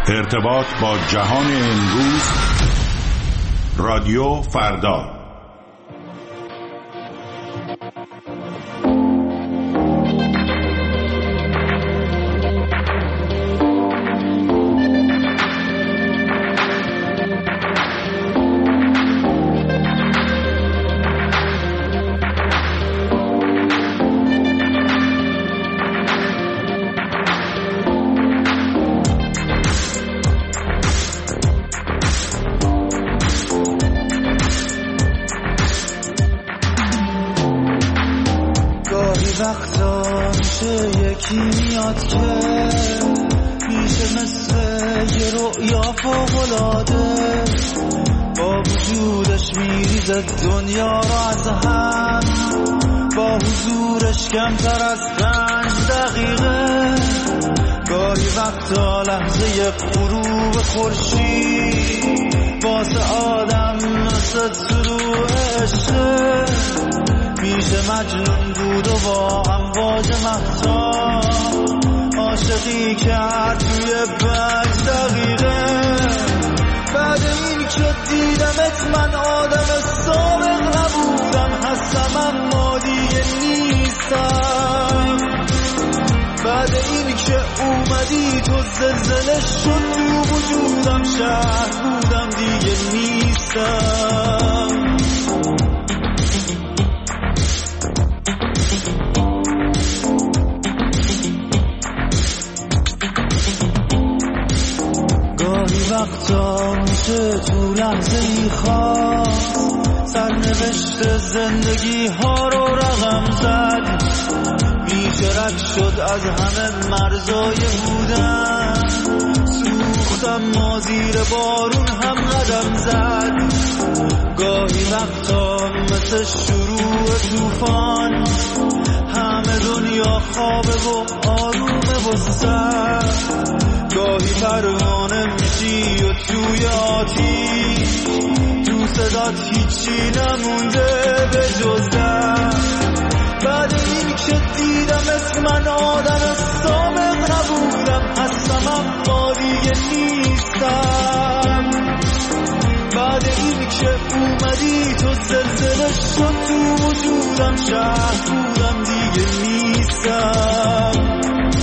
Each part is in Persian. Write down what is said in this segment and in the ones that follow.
ارتباط با جهان امروز، رادیو فردا. وقتا میشه یکی میاد که میشه مثل یه رؤیا فوق‌العاده، با وجودش میریزه دنیا رو از هم، با حضورش کمتر از 5 دقیقه. گاهی وقتا لحظه غروب خورشید واسه آدم مثل طلوع عشق، میشه مجنون بود و با امواج مهتاب عاشقی کرد توی 5 دقیقه. بعد این که دیدمت من آدم سابق نبودم، هستم اما دیگه نیستم. بعد این که اومدی تو زلزله شد تو وجودم، شهر بودم دیگه نیستم. وقتا میشه تو لحظه ای خواست سرنوشت زندگی ها رو رقم زد، میشه رد شد از همه مرزای بودن، سوختم ما زیر بارون هم قدم زد. گاهی وقتا مثل شروع طوفان همه دنیا خوابه و آرومه و سرد، گاهی پروانه میشی و توی آتیش تو صدات هیچی نمونده به جز درد. بعد این که دیدم من آدم سابق نبودم، هستم اما دیگه نیستم. بعد این که اومدی تو زلزله شد تو وجودم، شهر بودم دیگه نیستم.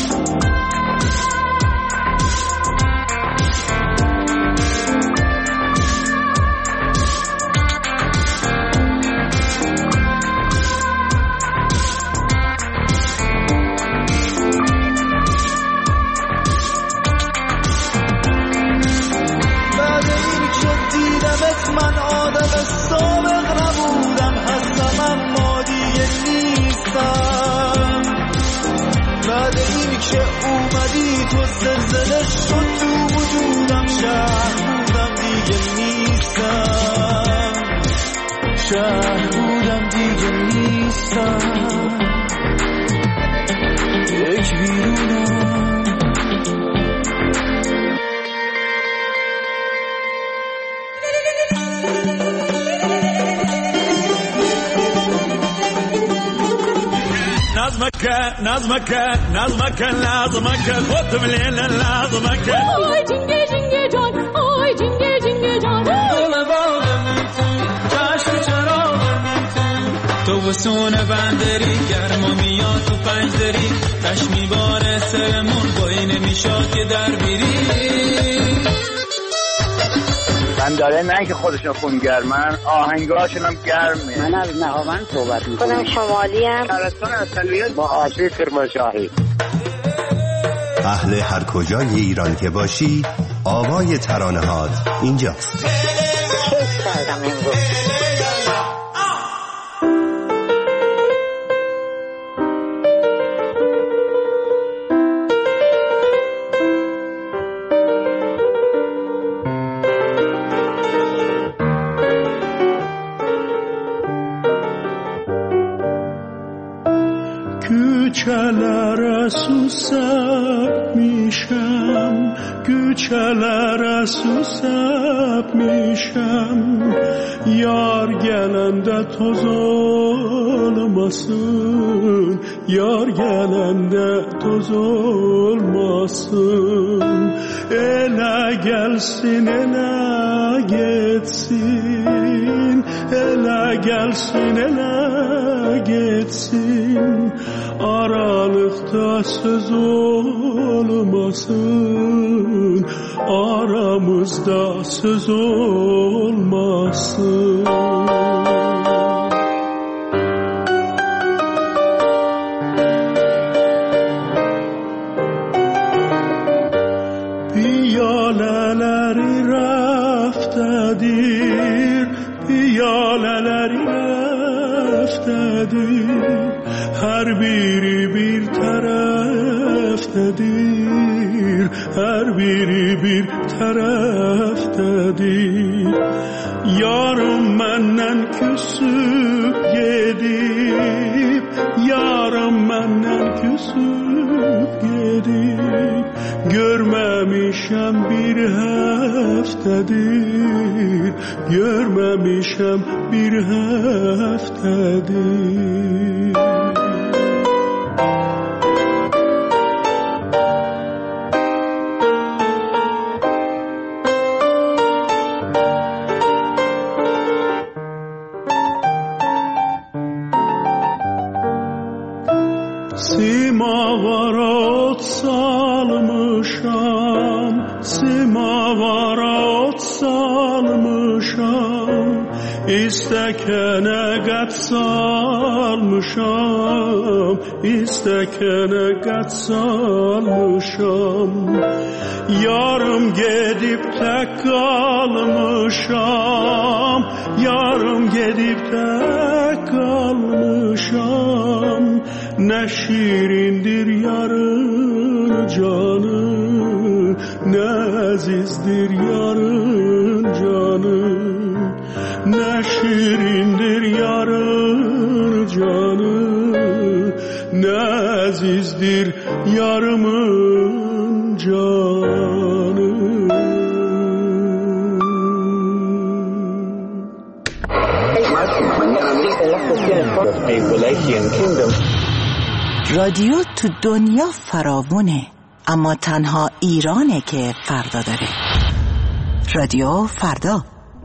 من آدم سابق نبودم، هستم اما دیگه نیستم. بعد این که اومدی تو زلزله شد تو وجودم، شهر بودم دیگه نیستم. شهر بودم دیگه نیستم. یک بیرونم نظمك لازمك خذ من الليل لازمك. آی جنگه جنگه جان، آی جنگه جنگه جان، دل باغم چشم چراغم تو وسون بندری، گرما میاد تو پنجدری، تش میباره سرمون بایی نمیشاد که در بیری. من داره نه که خودشون خونگرمن، آهنگاشون هم گرمه. من از نهاوند صحبت میکنم. خودم شمالی هم. شهرستان اصلیت با آشی کرمانشاهی. اهل هر کجای ایران که باشی، آوای ترانه هات اینجاست. کیف کردم امروز. Küçeler susar, میشم güçelere susep mişem Yar gelende toz olmasın Yar gelende toz olmasın Ele gelsin ele geçsin Ele gelsin ele geçsin Aralıkta söz olmasın Aramızda söz olmasın Piyaleleri raftedir Piyaleleri raftedir Her biri bir taraftedir Her biri bir taraftedir Yarım menden küsüp gidip Yarım menden küsüp gidip Görmemişem bir heftedir Görmemişem bir heftedir Simavara ot salmışam Simavara ot salmışam İstekene gat salmışam İstekene gat salmışam Yarım gedip tek kalmışam Yarım gedip tek kalmışam Ne şirindir yarın canı Ne azizdir yarın canı Ne şirindir yarın canı Ne azizdir yarımın canı رادیو تو دنیا فراوونه اما تنها ایرانه که فردا داره رادیو فردا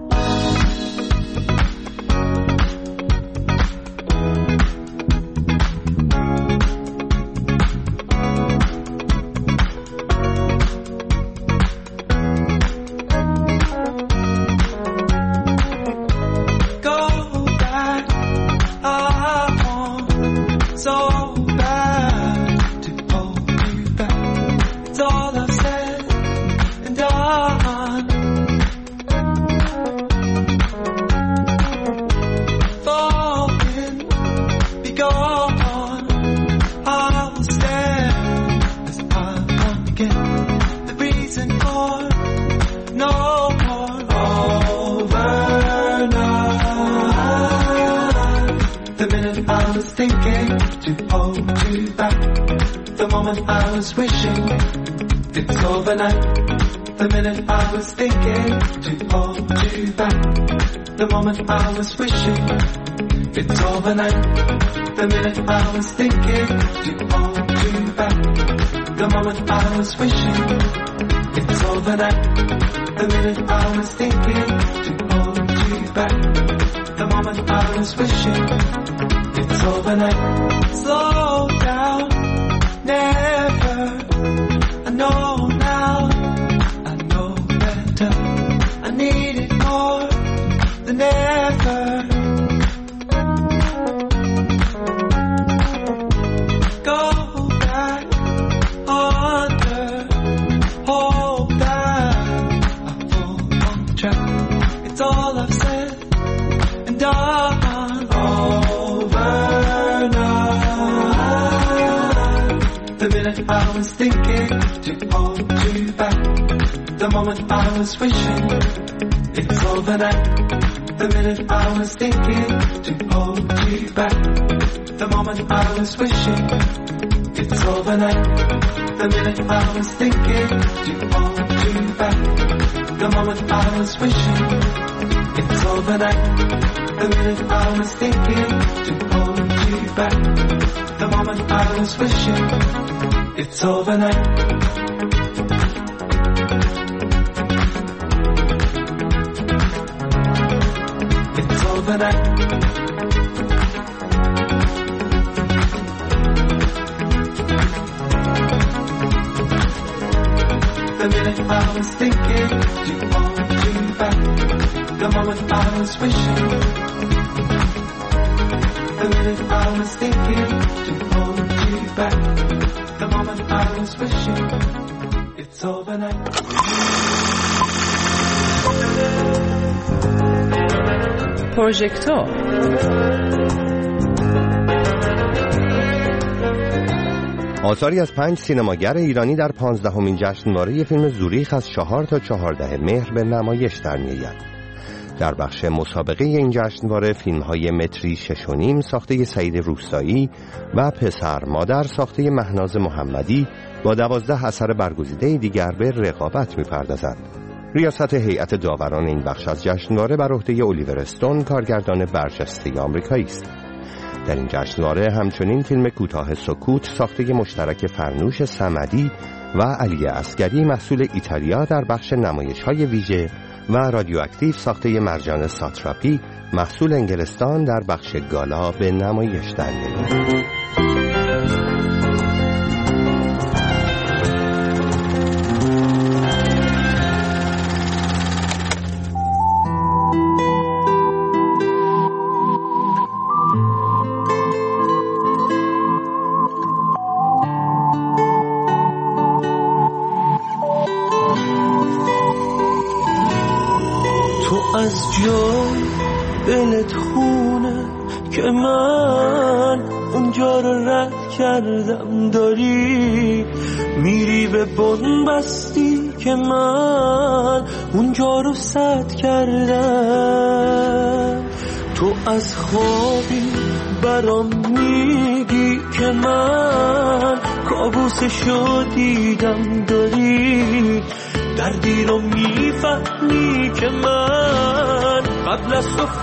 I was wishing it's overnight. The minute I was thinking to hold you back. The moment I was wishing it's overnight. The minute I was thinking to hold you back. The moment I was wishing it's overnight. Slow down, never. I know now, I know better. I need it more than ever. Go back under, hold back. I fall on the track. It's all I've said and done. Overnight. The minute I was thinking to hold you back. The moment I was wishing it's overnight. The minute I was thinking to hold you back. The moment I was wishing It's overnight. The minute I was thinking to hold you back, the moment I was wishing. It's overnight. The minute I was thinking to hold you back, the moment I was wishing. It's overnight. It's overnight. The minute I was thinking to hold you back, the moment I was wishing. The minute I was thinking to hold you back, the moment I was wishing. It's overnight. پروژکتور آثاری از 5 سینماگر ایرانی در 15مین جشنواره فیلم زوریخ از 4 تا 14 مهر به نمایش در می‌آید. در بخش مسابقه این جشنواره فیلم‌های متری 6.5 ساخته سعید روستایی و پسر مادر ساخته مهناز محمدی با 12 اثر برگزیده دیگر به رقابت می‌پردازند. ریاست هیئت داوران این بخش از جشنواره بر عهده الیور استون کارگردان برجسته آمریکایی است. در این جشنواره همچنین فیلم کوتاه سکوت ساخته مشترک فرنوش صمدی و علی عسگری محصول ایتالیا در بخش نمایش‌های ویژه و رادیواکتیو ساخته مرجان ساتراپی محصول انگلستان در بخش گالا به نمایش در می‌آید. از جای دلت خونه که من اونجا رو رد کردم، داری میری به بنبستی که من اونجا رو سد کردم. تو از خوابی برام میگی که من کابوسشو دیدم، داری دردی رو میفهمی که من قبل از تو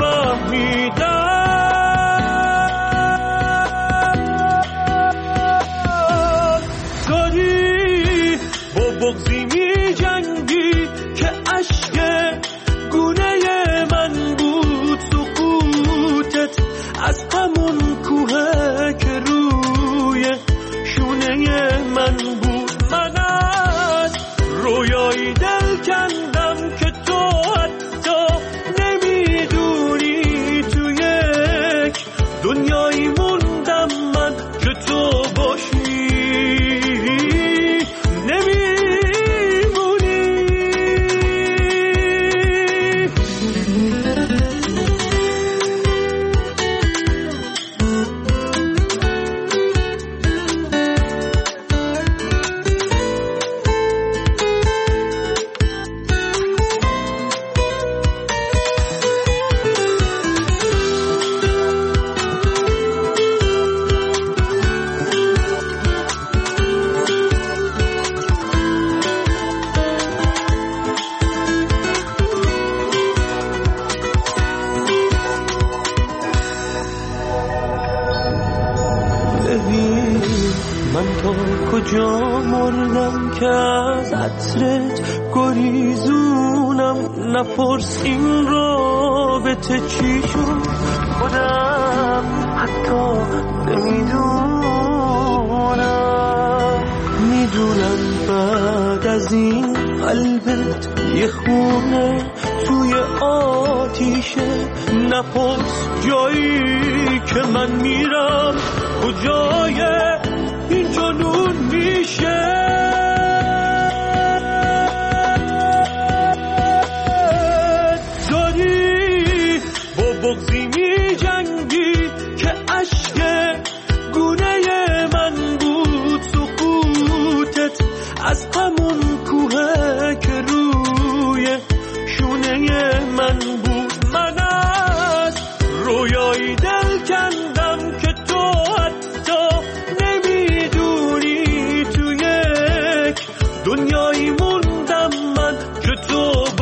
فهمیدم. داری با بغضی میجنگی که اشک گونه من بود، سکوتت از همون کوه که روی شونه من بود. من از رویایی دل کندم که تو حتی نمیدونی، تو یک دنیایی موندم من که تو باشی کجا مردم که از عطرت گریزونم. نپرس این رابطه چی شد، خودم حتی نمیدونم. میدونم بعد از این قلبت یه خونه توی آتیشه. نپرس جایی که من میرم کجای این جنون میشه. داری با بغضی میجنگی که اشک گونه من بود، سکوتت از همون کوه که روی شونه من بود. من از رویایی دل کندم که تو حتی نمیدونی، دنیایی موندم من که تو